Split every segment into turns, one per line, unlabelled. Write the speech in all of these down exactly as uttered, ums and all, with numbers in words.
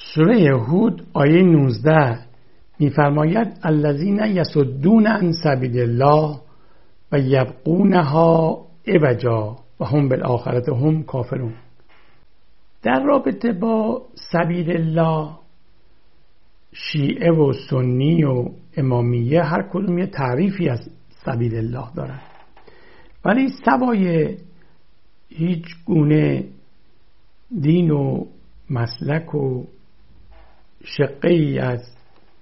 سوره هود آیه نوزده می‌فرماید الذین یصدون عن سبیل الله و یبغونها عوجا و هم بالآخرة هم کافرون. در رابطه با سبیل الله، شیعه و سنی و امامیه هر کدوم یه تعریفی از سبیل الله دارن، ولی سوای هیچ گونه دین و مسلک و شقه‌ای از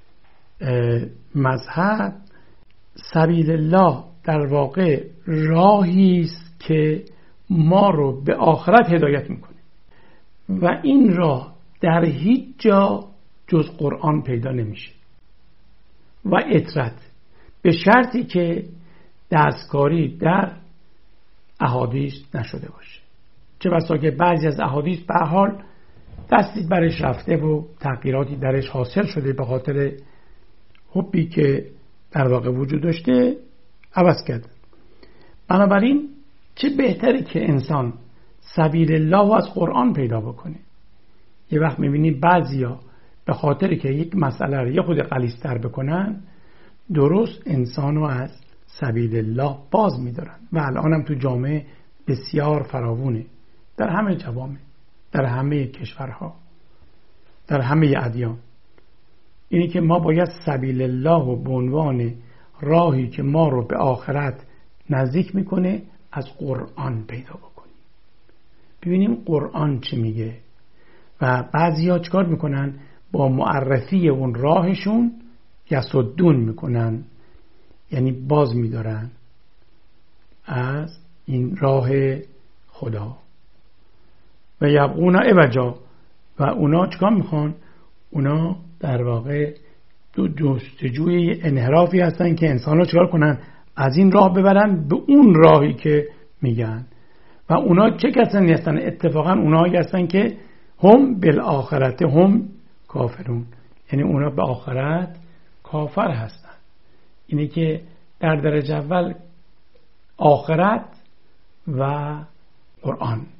مذهب، سبیل الله در واقع راهی است که ما رو به آخرت هدایت میکنه و این راه در هیچ جا جز قرآن پیدا نمیشه و اطرت، به شرطی که دستکاری در احادیث نشده باشه. چه بسا که بعضی از احادیث به حال دستی برش رفته و تغییراتی درش حاصل شده به خاطر حبی که در واقع وجود داشته عوض کرد. بنابراین چه بهتری که انسان سبیل الله از قرآن پیدا بکنه. یه وقت میبینی بعضیا به خاطر که یک مسئله رو یه خود غلیظ‌تر بکنن درست انسانو از سبیل الله باز میدارن و الان هم تو جامعه بسیار فراوونه، در همه جوامع، در همه کشورها، در همه ادیان. اینی که ما باید سبیل الله و به عنوان راهی که ما رو به آخرت نزدیک میکنه از قرآن پیدا بکنیم، ببینیم قرآن چی میگه. و بعضیا چیکار میکنن؟ با معرفی اون راهشون یصدون میکنن، یعنی باز میدارن از این راه خدا. و یبغون عوجا، و اونا چیکار میخوان؟ اونا در واقع دو جستجوی انحرافی هستن که انسان رو چیکار کنن؟ از این راه ببرن به اون راهی که میگن. و اونا چه کسانی هستن؟ اتفاقا اونایی هستن که هم بالآخرت هم کافرون، یعنی اونا به آخرت کافر هستن. اینه که در درجه اول آخرت و قرآن.